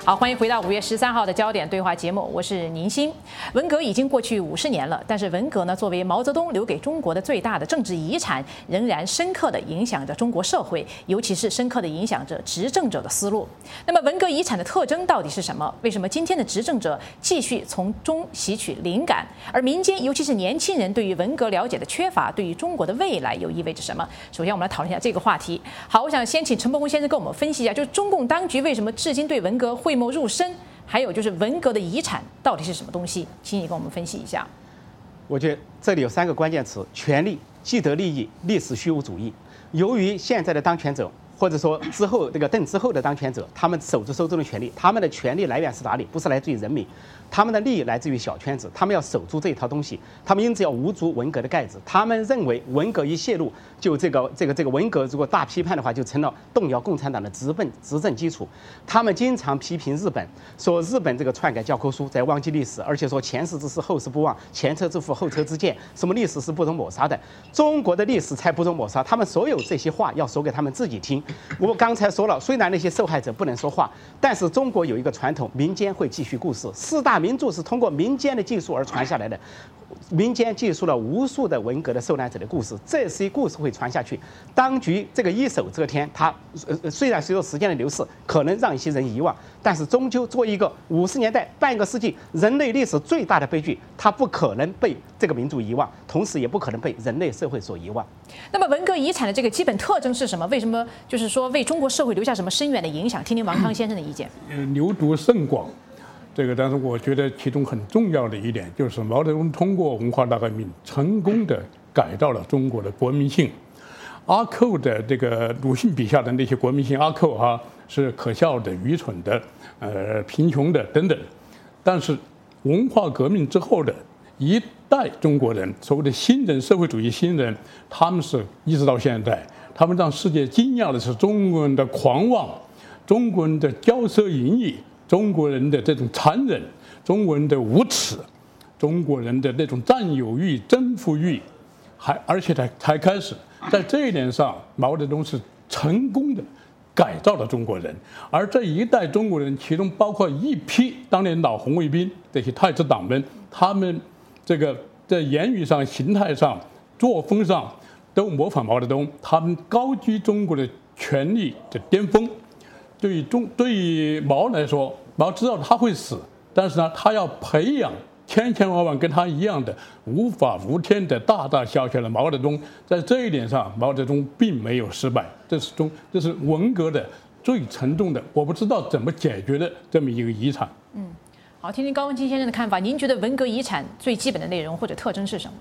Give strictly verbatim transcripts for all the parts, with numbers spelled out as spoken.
好，欢迎回到五月十三号的焦点对话节目，我是宁欣。文革已经过去五十年了，但是文革呢，作为毛泽东留给中国的最大的政治遗产，仍然深刻地影响着中国社会，尤其是深刻地影响着执政者的思路。那么，文革遗产的特征到底是什么？为什么今天的执政者继续从中吸取灵感？而民间，尤其是年轻人对于文革了解的缺乏，对于中国的未来又意味着什么？首先，我们来讨论一下这个话题。好，我想先请陈伯宏先生跟我们分析一下，就是中共当局为什么至今对文革讳莫入深，还有就是文革的遗产到底是什么东西？请你跟我们分析一下。 我觉得这里有三个关键词：权力、既得利益、历史虚无主义。由于现在的当权者，或者说之后这个邓之后的当权者，他们手中手中的权力，他们的权力来源是哪里？不是来自于人民，他们的利益来自于小圈子，他们要守住这一套东西，他们因此要捂住文革的盖子。他们认为文革一泄露，就这个这个这个文革如果大批判的话，就成了动摇共产党的执政执政基础。他们经常批评日本，说日本这个篡改教科书，在忘记历史，而且说前世之事后世不忘，前车之覆后车之鉴，什么历史是不容抹杀的，中国的历史才不容抹杀。他们所有这些话要说给他们自己听。我刚才说了，虽然那些受害者不能说话，但是中国有一个传统，民间会继续故事。四大名著是通过民间的技术而传下来的，民间记述了无数的文革的受难者的故事，这些故事会传下去。当局这个一手遮天，它呃虽然随着时间的流逝，可能让一些人遗忘，但是终究做一个五十年代半个世纪人类历史最大的悲剧，它不可能被这个民族遗忘，同时也不可能被人类社会所遗忘。 那么文革遗产的这个基本特征是什么？为什么就是说为中国社会留下什么深远的影响？听听王康先生的意见。 呃，流毒甚广。这个，但是我觉得其中很重要的一点就是毛泽东通过文化大革命成功的改造了中国的国民性。阿寇的这个鲁迅笔下的那些国民性，阿寇哈是可笑的、愚蠢的、呃贫穷的等等。但是文化革命之后的一代中国人，所谓的新人，社会主义新人，他们是一直到现在，他们让世界惊讶的是中国人的狂妄，中国人的骄奢淫逸。中国人的这种残忍，中国人的无耻，中国人的那种占有欲、征服欲，还而且才才开始，在这一点上，毛泽东是成功的改造了中国人。而这一代中国人，其中包括一批当年老红卫兵这些太子党们，他们这个在言语上、形态上、作风上都模仿毛泽东，他们高居中国的权力的巅峰。对于中对于毛来说，毛知道他会死，但是呢，他要培养千千万万跟他一样的无法无天的大大小小的毛泽东。在这一点上，毛泽东并没有失败。这是中这是文革的最沉重的，我不知道怎么解决的这么一个遗产。 嗯，好，听听高文清先生的看法。您觉得文革遗产最基本的内容或者特征是什么？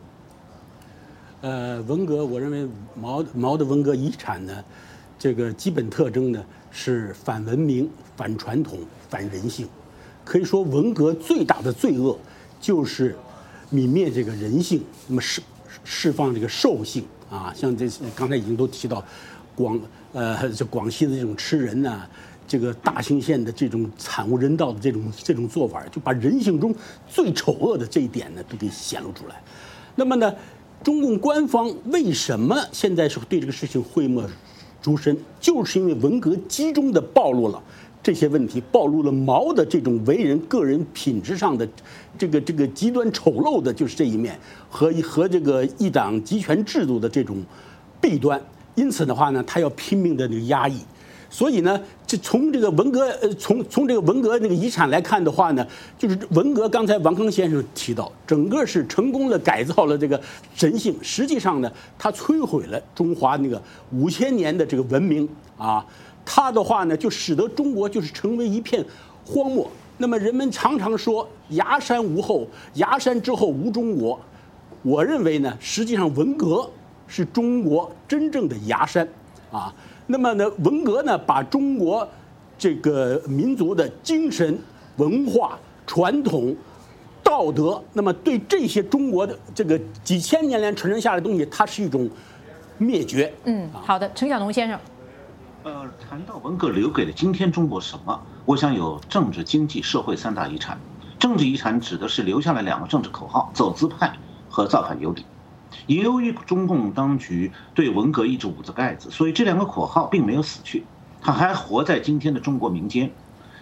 呃，文革，我认为毛毛的文革遗产呢，这个基本特征呢是反文明、反传统、反人性。可以说，文革最大的罪恶就是泯灭这个人性，那么释释放这个兽性啊。像这刚才已经都提到，广呃这广西的这种吃人呐、啊，这个大兴县的这种惨无人道的这种这种做法，就把人性中最丑恶的这一点呢都给显露出来。那么呢，中共官方为什么现在是对这个事情讳莫诸深，就是因为文革集中的暴露了这些问题，暴露了毛的这种为人个人品质上的这个这个极端丑陋的，就是这一面和和这个一党集权制度的这种弊端。因此的话呢，他要拼命的那个压抑。所以呢，这从这个文革，呃，从从这个文革那个遗产来看的话呢，就是文革，刚才王康先生提到，整个是成功的改造了这个人性。实际上呢，它摧毁了中华那个五千年的这个文明啊，它的话呢，就使得中国就是成为一片荒漠。那么人们常常说崖山无后，崖山之后无中国。我认为呢，实际上文革是中国真正的崖山啊。那么呢，文革呢，把中国这个民族的精神、文化、传统、道德，那么对这些中国的这个几千年来传承下来的东西，它是一种灭绝。 嗯，好的，陈小农先生。 呃，谈到文革留给了今天中国什么？我想有政治、经济、社会三大遗产。政治遗产指的是留下了两个政治口号：走资派和造反有理。也由于中共当局对文革一直捂着盖子，所以这两个口号并没有死去，它还活在今天的中国民间。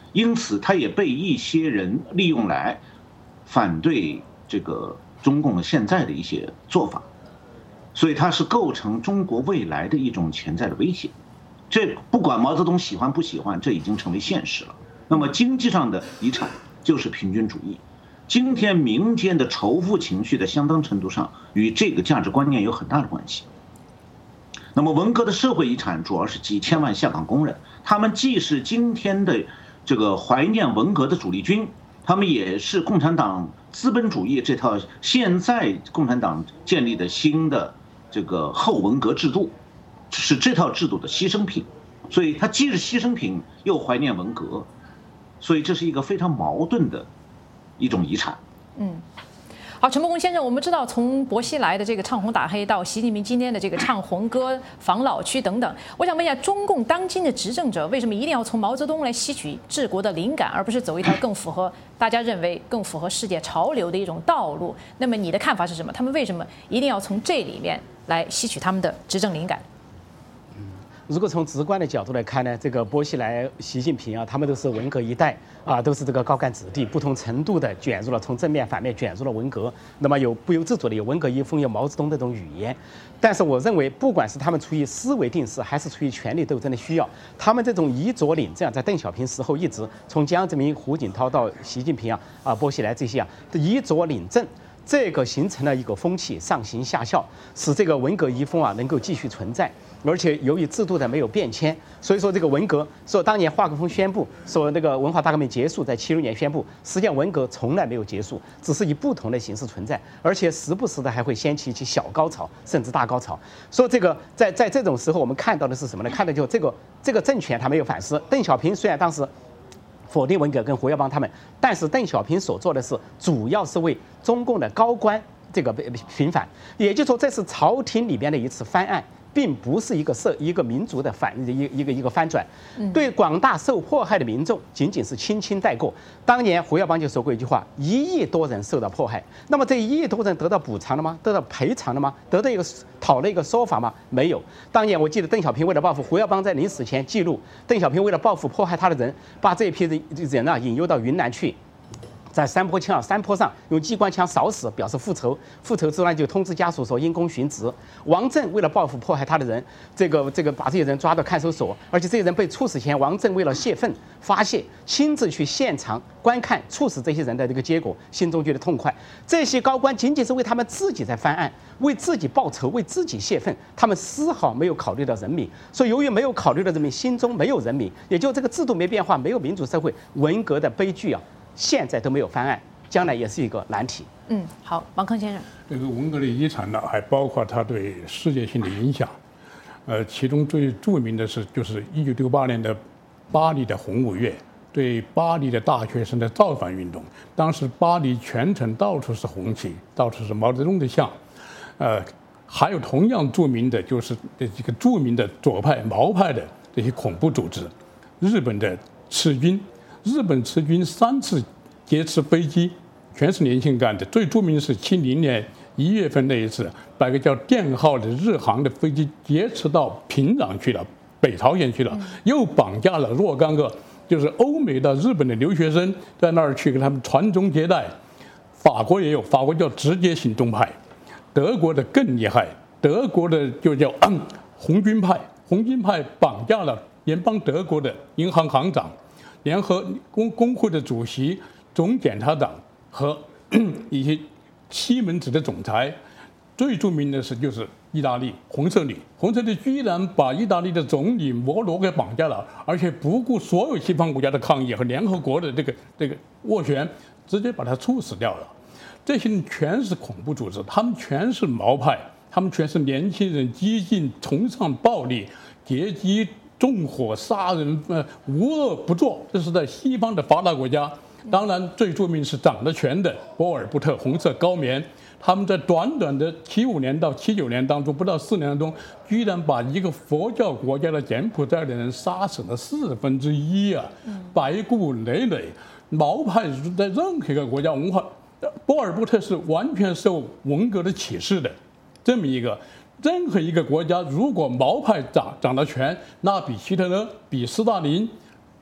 因此他也被一些人利用来反对这个中共的现在的一些做法，所以它是构成中国未来的一种潜在的威胁。这不管毛泽东喜欢不喜欢，这已经成为现实了。那么经济上的遗产就是平均主义。今天民间的仇富情绪在相当程度上与这个价值观念有很大的关系。那么文革的社会遗产主要是几千万下岗工人，他们既是今天的这个怀念文革的主力军，他们也是共产党资本主义这套现在共产党建立的新的这个后文革制度，是这套制度的牺牲品。所以他既是牺牲品又怀念文革，所以这是一个非常矛盾的一种遗产。 嗯。好，陈伯公先生，我们知道从薄熙来的这个唱红打黑到习近平今天的这个唱红歌、防老区等等，我想问一下，中共当今的执政者为什么一定要从毛泽东来吸取治国的灵感，而不是走一条更符合大家认为更符合世界潮流的一种道路？那么你的看法是什么？他们为什么一定要从这里面来吸取他们的执政灵感？ 如果从直观的角度来看呢，这个薄熙来、习近平啊，他们都是文革一代啊，都是这个高干子弟，不同程度的卷入了从正面、反面卷入了文革。那么有不由自主的有文革遗风，有毛泽东的这种语言。但是我认为，不管是他们出于思维定势，还是出于权力斗争的需要，他们这种以左领政，在邓小平时候一直从江泽民、胡锦涛到习近平啊啊薄熙来这些啊，以左领政。这个形成了一个风气，上行下效，使这个文革遗风啊能够继续存在。而且由于制度的没有变迁，所以说这个文革说当年华国锋宣布说那个文化大革命结束，在七六年宣布，实际上文革从来没有结束，只是以不同的形式存在，而且时不时的还会掀起一起小高潮，甚至大高潮。说这个在在这种时候，我们看到的是什么呢？看到就这个这个政权他没有反思。邓小平虽然当时否定文革跟胡耀邦他们，但是邓小平所做的是主要是为中共的高官这个平反，也就是说这是朝廷里边的一次翻案，并不是一个社一个民族的反一一个一个翻转，对广大受迫害的民众仅仅是轻轻带过。当年胡耀邦就说过一句话：一亿多人受到迫害，那么这一亿多人得到补偿了吗？得到赔偿了吗？得到一个讨了一个说法吗？没有。当年我记得邓小平为了报复胡耀邦，在临死前记录，邓小平为了报复迫害他的人，把这一批人人啊引诱到云南去。在山坡枪山坡上用机关枪扫死，表示复仇。复仇之后就通知家属说因公殉职。王震为了报复迫害他的人，这个这个把这些人抓到看守所，而且这些人被处死前，王震为了泄愤发泄，亲自去现场观看处死这些人的这个结果，心中觉得痛快。这些高官仅仅是为他们自己在翻案，为自己报仇，为自己泄愤，他们丝毫没有考虑到人民。所以由于没有考虑到人民，心中没有人民，也就这个制度没变化，没有民主社会，文革的悲剧啊，现在都没有翻案，将来也是一个难题。 嗯，好，王康先生， 这个文革的遗产呢，还包括它对世界性的影响。呃，其中最著名的是，就是一九六八年的巴黎的红五月，对巴黎的大学生的造反运动。当时巴黎全城到处是红旗，到处是毛泽东的像。呃，还有同样著名的就是这个著名的左派毛派的这些恐怖组织，日本的赤军。日本赤军三次劫持飞机，全是年轻干的。最著名的是七零年一月份那一次，把一个叫电号的日航的飞机劫持到平壤去了，北朝鲜去了，又绑架了若干个就是欧美的日本的留学生，在那儿去给他们传宗接代。法国也有，法国叫直接行动派，德国的更厉害，德国的就叫、嗯、红军派，红军派绑架了联邦德国的银行行长。联合工工会的主席、总检察长和一些西门子的总裁，最著名的是就是意大利红色旅，红色旅居然把意大利的总理摩罗给绑架了，而且不顾所有西方国家的抗议和联合国的这个这个斡旋，直接把他处死掉了。这些人全是恐怖组织，他们全是毛派，他们全是年轻人，激进、崇尚暴力、劫机。纵火杀人，呃，无恶不作，这是在西方的发达国家。当然，最著名是掌了权的波尔布特红色高棉，他们在短短的七五年到七九年当中，不到四年当中，居然把一个佛教国家的柬埔寨的人杀死了四分之一啊，白骨累累。毛派在任何一个国家文化，波尔布特是完全受文革的启示的，这么一个。任何一个国家，如果毛派掌掌了权，那比希特勒、比斯大林、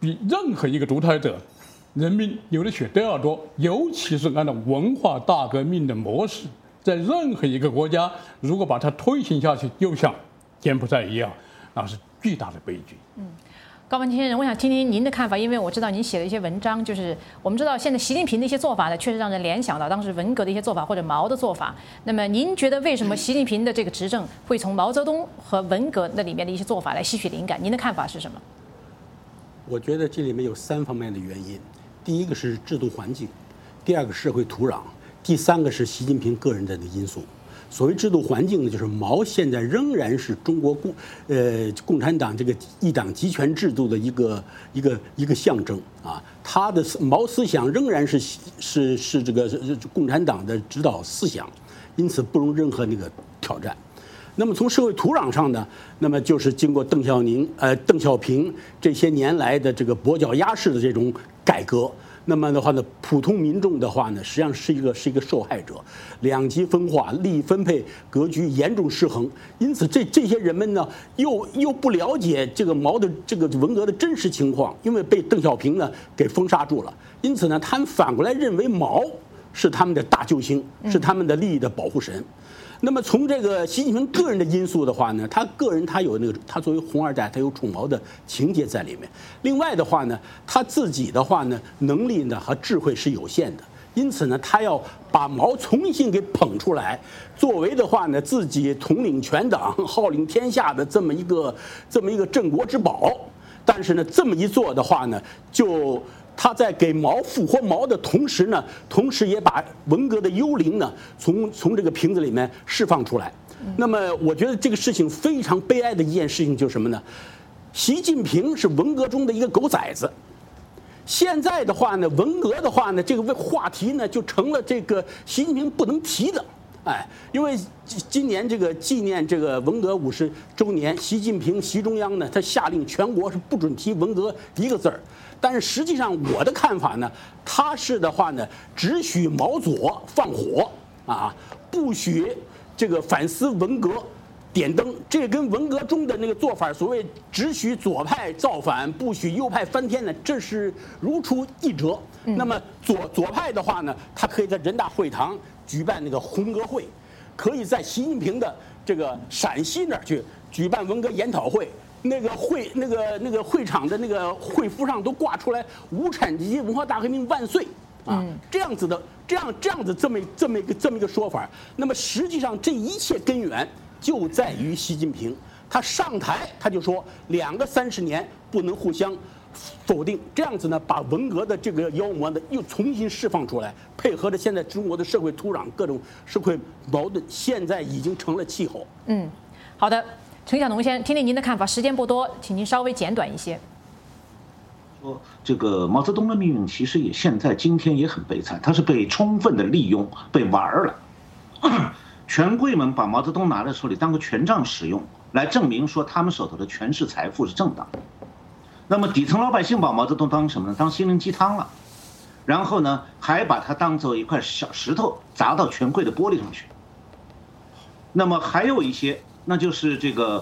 比任何一个独裁者人民流的血都要多，尤其是按照文化大革命的模式，在任何一个国家，如果把它推行下去，就像柬埔寨一样，那是巨大的悲剧。 嗯。高文先生，我想听听您的看法，因为我知道您写了一些文章，就是我们知道现在习近平的一些做法呢，确实让人联想到当时文革的一些做法或者毛的做法。那么您觉得为什么习近平的这个执政会从毛泽东和文革那里面的一些做法来吸取灵感？您的看法是什么？ 我觉得这里面有三方面的原因，第一个是制度环境，第二个社会土壤，第三个是习近平个人的因素。所谓制度环境呢，就是毛现在仍然是中国共呃共产党这个一党集权制度的一个一个一个象征啊，他的毛思想仍然是是是这个共产党的指导思想，因此不容任何那个挑战。那么从社会土壤上呢，那么就是经过邓小宁呃邓小平这些年来的这个跛脚鸭式的这种改革。那么的话呢，普通民众的话呢，实际上是一个是一个受害者，两极分化、利益分配格局严重失衡。因此这，这这些人们呢，又又不了解这个毛的这个文革的真实情况，因为被邓小平呢给封杀住了。因此呢，他们反过来认为毛是他们的大救星，是他们的利益的保护神。那么从这个习近平个人的因素的话呢，他个人他有那个他作为红二代，他有宠毛的情节在里面。另外的话呢，他自己的话呢，能力呢和智慧是有限的，因此呢，他要把毛重新给捧出来，作为的话呢，自己统领全党、号令天下的这么一个这么一个镇国之宝。但是呢，这么一做的话呢，就他在给毛复活毛的同时呢，同时也把文革的幽灵呢从从这个瓶子里面释放出来。那么我觉得这个事情非常悲哀的一件事情就是什么呢？习近平是文革中的一个狗崽子，现在的话呢，文革的话呢，这个话题呢就成了这个习近平不能提的。哎，因为今年这个纪念这个文革五十周年，习近平习中央呢，他下令全国是不准提文革一个字儿。但是实际上我的看法呢，他是的话呢，只许毛左放火啊，不许这个反思文革点灯。这跟文革中的那个做法，所谓只许左派造反，不许右派翻天呢，这是如出一辙。那么左左派的话呢，他可以在人大会堂举办那个红革会，可以在习近平的这个陕西那儿去举办文革研讨会。那个会那个那个会场的那个会服上都挂出来“无产阶级文化大革命万岁”啊，这样子的这样这样子这么这么一个这么一个说法。那么实际上这一切根源就在于习近平，他上台他就说两个三十年不能互相否定，这样子呢，把文革的这个妖魔呢又重新释放出来，配合着现在中国的社会土壤各种社会矛盾，现在已经成了气候。 嗯，好的。陈小农先生，听听您的看法，时间不多，请您稍微简短一些。 说这个毛泽东的命运其实也现在今天也很悲惨，他是被充分的利用，被玩了。权贵们把毛泽东拿在手里当个权杖使用，来证明说他们手头的权势财富是正当的。那么底层老百姓把毛泽东当什么呢？当心灵鸡汤了，然后呢，还把它当做一块小石头砸到权贵的玻璃上去。那么还有一些。那就是这个，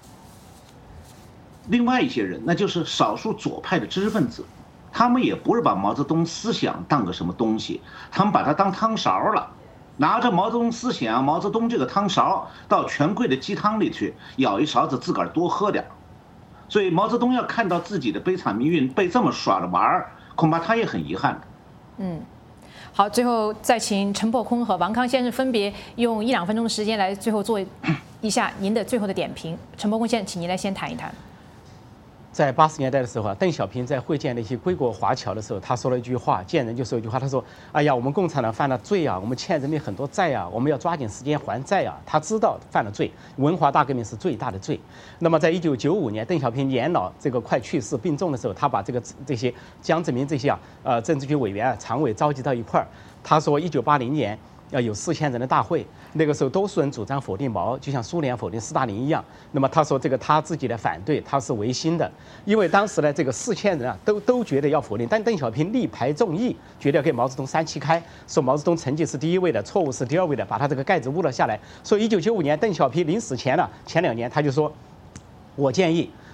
另外一些人，那就是少数左派的知识分子，他们也不是把毛泽东思想当个什么东西，他们把它当汤勺了，拿着毛泽东思想、毛泽东这个汤勺到权贵的鸡汤里去舀一勺子，自个儿多喝点。所以毛泽东要看到自己的悲惨命运被这么耍着玩儿，恐怕他也很遗憾的。 嗯。好，最后再请陈破空和王康先生分别用一两分钟的时间来最后做一下您的最后的点评。陈破空先生，请您来先谈一谈。 在八十年代的时候啊，邓小平在会见那些归国华侨的时候，他说了一句话，见人就说一句话，他说：“哎呀，我们共产党犯了罪啊，我们欠人民很多债啊，我们要抓紧时间还债啊。”他知道犯了罪，文化大革命是最大的罪。那么在一九九五年，邓小平年老，这个快去世病重的时候，他把这个这些江泽民这些啊，呃，政治局委员啊、常委召集到一块儿，他说一九八零年。要有四千人的大会，那个时候多数人主张否定毛，就像苏联否定斯大林一样。那么他说这个他自己的反对，他是违心的，因为当时呢这个四千人啊都都觉得要否定，但邓小平力排众议，觉得要给毛泽东三七开，说毛泽东成绩是第一位的，错误是第二位的，把他这个盖子捂了下来。所以一九九五年邓小平临死前呢，前两年他就说，我建议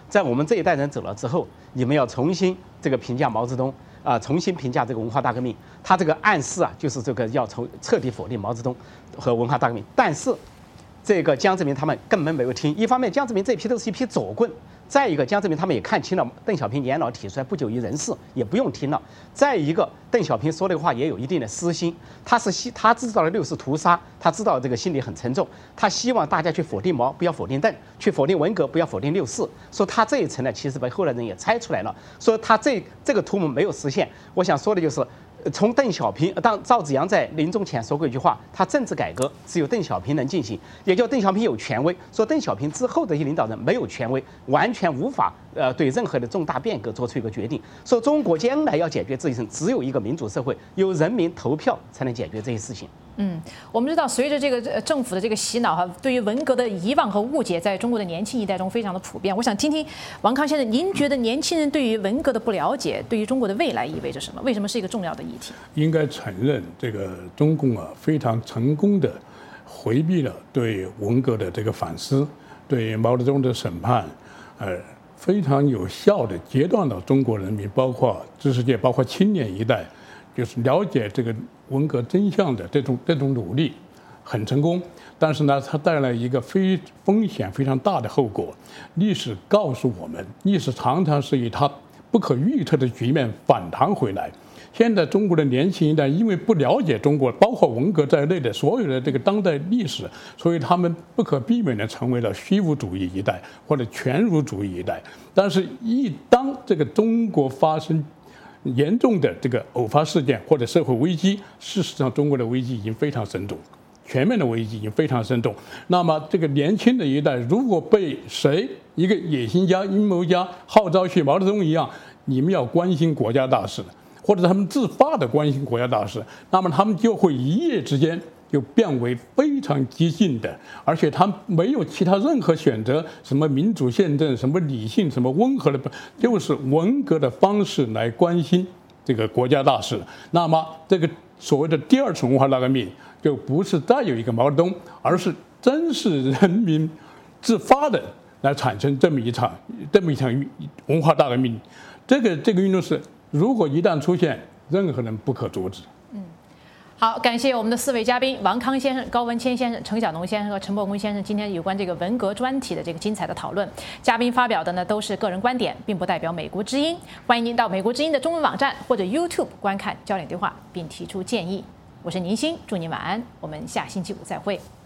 在我们这一代人走了之后，你们要重新这个评价毛泽东啊、呃，重新评价这个文化大革命。他这个暗示啊，就是这个要从彻底否定毛泽东和文化大革命。但是，这个江泽民他们根本没有听。一方面，江泽民这批都是一批左棍。再一个，江泽民他们也看清了邓小平年老体衰，不久于人世，也不用听了。再一个，邓小平说这个话也有一定的私心，他是希他知道了六四屠杀，他知道这个心里很沉重，他希望大家去否定毛，不要否定邓；去否定文革，不要否定六四。说他这一层呢，其实被后来人也猜出来了，说他这这个图谋没有实现。我想说的就是。从邓小平，当赵紫阳在临终前说过一句话，他政治改革只有邓小平能进行，也就邓小平有权威。说邓小平之后的一些领导人没有权威，完全无法呃对任何的重大变革做出一个决定。说中国将来要解决这一层，只有一个民主社会，由人民投票才能解决这些事情。 嗯，我们知道，随着这个政府的这个洗脑哈，对于文革的遗忘和误解，在中国的年轻一代中非常的普遍。我想听听王康先生，您觉得年轻人对于文革的不了解，对于中国的未来意味着什么？为什么是一个重要的议题？ 应该承认，这个中共啊非常成功的回避了对文革的这个反思，对毛泽东的审判，呃，非常有效的截断了中国人民，包括知识界，包括青年一代，就是了解这个文革真相的这种这种努力很成功，但是呢，它带来一个非风险非常大的后果。历史告诉我们，历史常常是以它不可预测的局面反弹回来。现在中国的年轻一代因为不了解中国，包括文革在内的所有的这个当代历史，所以他们不可避免地成为了虚无主义一代或者全儒主义一代。但是，一当这个中国发生严重的这个偶发事件或者社会危机，事实上中国的危机已经非常深重，全面的危机已经非常深重。那么这个年轻的一代如果被谁一个野心家、阴谋家号召去毛泽东一样，你们要关心国家大事，或者他们自发的关心国家大事，那么他们就会一夜之间就变为非常激进的，而且他没有其他任何选择，什么民主宪政，什么理性，什么温和的，就是文革的方式来关心这个国家大事。那么这个所谓的第二次文化大革命，就不是再有一个毛泽东，而是真是人民自发的来产生这么一场这么一场文化大革命。这个这个运动是，如果一旦出现，任何人不可阻止。 嗯，好，感谢我们的四位嘉宾王康先生、高文谦先生、程晓农先生和陈伯公先生今天有关这个文革专题的这个精彩的讨论。嘉宾发表的呢都是个人观点，并不代表美国之音。欢迎您到美国之音的中文网站或者 YouTube 观看焦点对话，并提出建议。我是宁鑫，祝您晚安，我们下星期五再会。